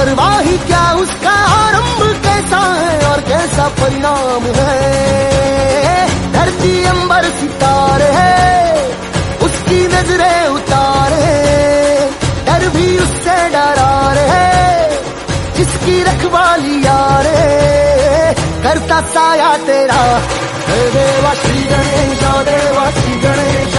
परवाह ही क्या उसका आरंभ कैसा है और कैसा परिणाम है। धरती अंबर सितारे है उसकी नजरें उतारे, डर भी उससे डरा रहे जिसकी रखवाली यारे। करता साया तेरा देवा श्री गणेश, देवा श्री गणेश।